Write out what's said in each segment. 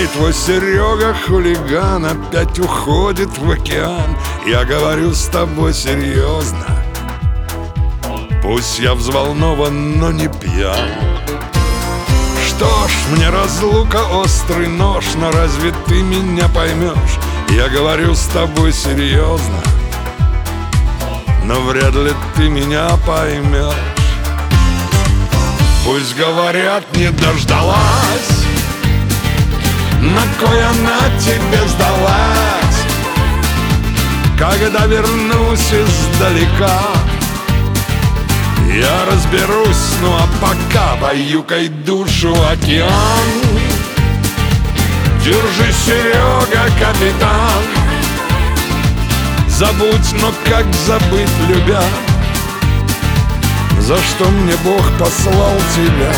Ай, твой Серега хулиган опять уходит в океан. Я говорю с тобой серьезно. Пусть я взволнован, но не пьян. Что ж, мне разлука острый нож, но разве ты меня поймешь? Я говорю с тобой серьезно, но вряд ли ты меня поймешь. Пусть говорят, не дождалась, на кой она тебе сдалась? Когда вернусь издалека, я разберусь, ну а пока баюкай душу океан. Держи, Серега, капитан. Забудь, но как забыть, любя? За что мне Бог послал тебя?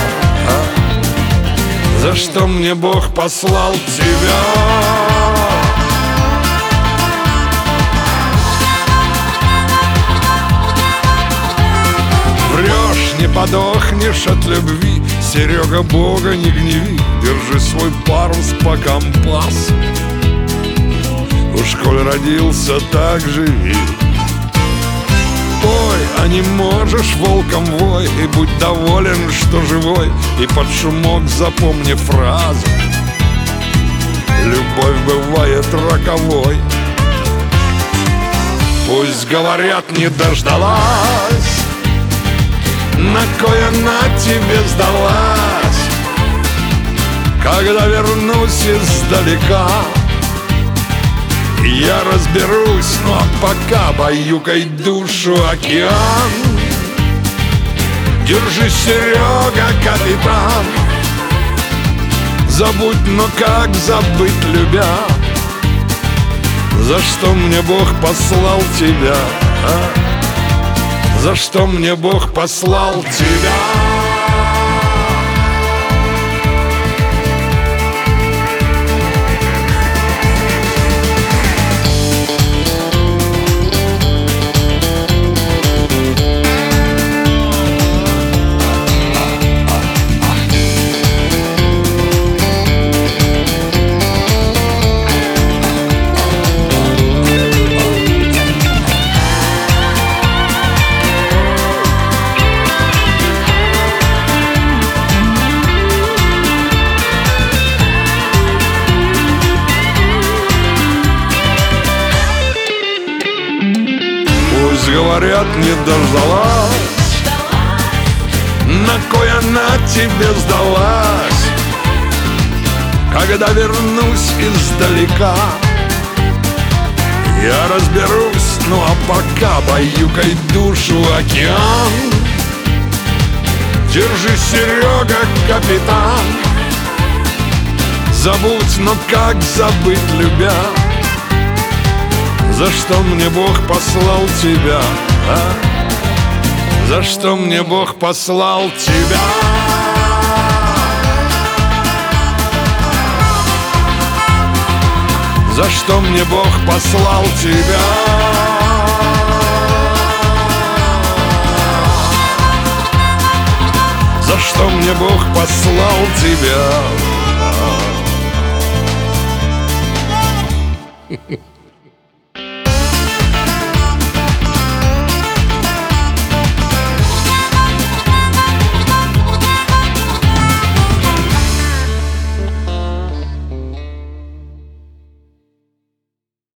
За что мне Бог послал тебя? Врешь, не подохнешь от любви, Серега, Бога не гневи. Держи свой парус по компасу. Уж коль родился, так живи. Пой, а не можешь, волком вой, и будь доволен, что живой. И под шумок запомни фразу: любовь бывает роковой. Пусть говорят, не дождалась, на кой она тебе сдалась? Когда вернусь издалека, я разберусь, ну а пока баюкай душу океан. Держи, Серега, капитан. Забудь, но как забыть, любя? За что мне Бог послал тебя? За что мне Бог послал тебя? Говорят, не дождалась, на кой она тебе сдалась? Когда вернусь издалека, я разберусь, ну а пока баюкай душу океан. Держи, Серега, капитан. Забудь, но как забыть, любя? За что мне Бог послал тебя? За что мне Бог послал тебя? За что мне Бог послал тебя? За что мне Бог послал тебя?